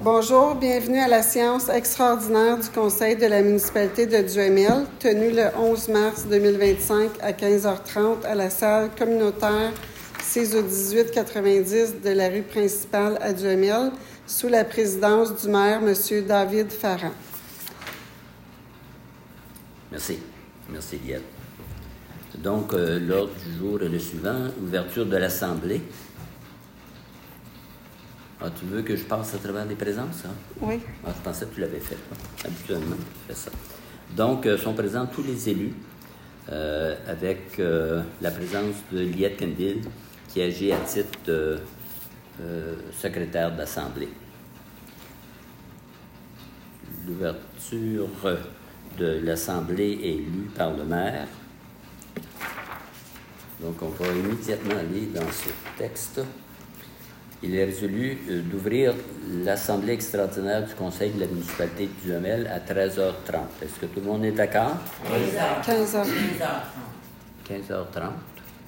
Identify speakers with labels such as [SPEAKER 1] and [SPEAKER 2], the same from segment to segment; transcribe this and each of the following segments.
[SPEAKER 1] Bonjour, bienvenue à la séance extraordinaire du Conseil de la municipalité de Duhamel, tenue le 11 mars 2025 à 15h30 à la salle communautaire 6 au 1890 de la rue principale à Duhamel, sous la présidence du maire, M. David Farran.
[SPEAKER 2] Merci. Merci, Liette. Donc, l'ordre du jour est le suivant. Ouverture de l'Assemblée. Ah, tu veux que je passe à travers les présences? Hein?
[SPEAKER 1] Oui.
[SPEAKER 2] Ah, je pensais que tu l'avais fait. Hein? Habituellement, tu fais ça. Donc, sont présents tous les élus avec la présence de Liette Kendall, qui agit à titre de secrétaire d'Assemblée. L'ouverture de l'Assemblée est lue par le maire. Donc, on va immédiatement aller dans ce texte. Il est résolu d'ouvrir l'Assemblée extraordinaire du Conseil de la municipalité de Duhamel à 13h30. Est-ce que tout le monde est d'accord?
[SPEAKER 1] 15h.
[SPEAKER 2] 15h30.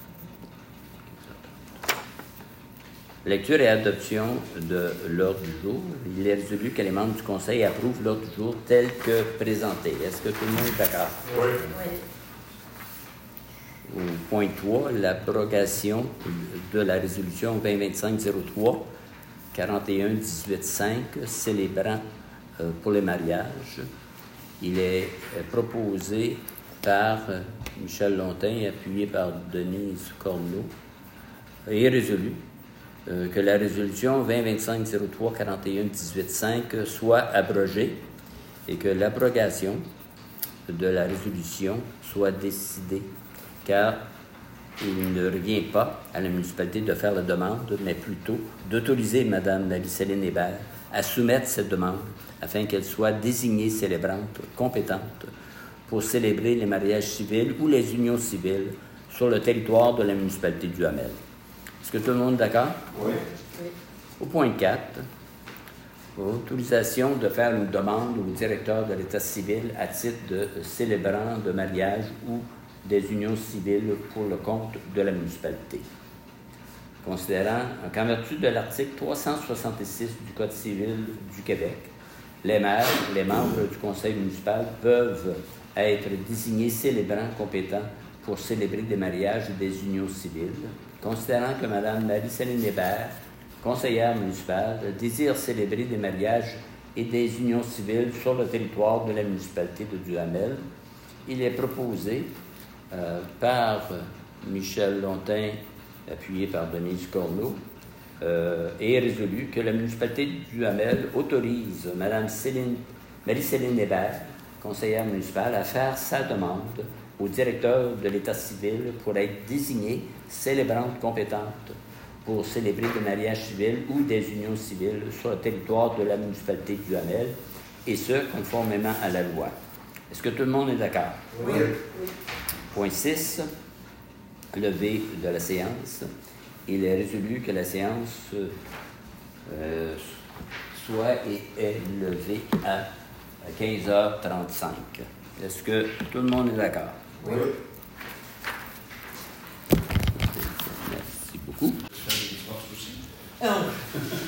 [SPEAKER 2] Lecture et adoption de l'ordre du jour. Il est résolu que les membres du Conseil approuvent l'ordre du jour tel que présenté. Est-ce que tout le monde est d'accord?
[SPEAKER 3] Oui.
[SPEAKER 2] Au point 3, l'abrogation de la résolution 2025-03 41-18-5 célébrant pour les mariages. Il est proposé par Michel Lontin, appuyé par Denise Corneau, et résolu que la résolution 2025-03 41-18-5 soit abrogée et que l'abrogation de la résolution soit décidée, car il ne revient pas à la municipalité de faire la demande, mais plutôt d'autoriser Mme Marie-Céline Hébert à soumettre cette demande afin qu'elle soit désignée célébrante compétente pour célébrer les mariages civils ou les unions civiles sur le territoire de la municipalité de Duhamel. Est-ce que tout le monde est d'accord?
[SPEAKER 3] Oui.
[SPEAKER 2] Au point 4, autorisation de faire une demande au directeur de l'État civil à titre de célébrant de mariage ou des unions civiles pour le compte de la municipalité. Considérant qu'en vertu de l'article 366 du Code civil du Québec, les maires, les membres du conseil municipal peuvent être désignés célébrants compétents pour célébrer des mariages et des unions civiles. Considérant que Mme Marie-Céline Hébert, conseillère municipale, désire célébrer des mariages et des unions civiles sur le territoire de la municipalité de Duhamel, il est proposé par Michel Lontin, appuyé par Denise Corneau, et résolu que la municipalité de Duhamel autorise Mme Marie-Céline Hébert, conseillère municipale, à faire sa demande au directeur de l'État civil pour être désignée célébrante compétente pour célébrer des mariages civils ou des unions civiles sur le territoire de la municipalité de Duhamel, et ce, conformément à la loi. Est-ce que tout le monde est d'accord?
[SPEAKER 3] Oui.
[SPEAKER 2] Point 6, levée de la séance. Il est résolu que la séance soit et est levée à 15h35. Est-ce que tout le monde est d'accord?
[SPEAKER 3] Oui.
[SPEAKER 2] Merci beaucoup.
[SPEAKER 3] Ça, je pense aussi.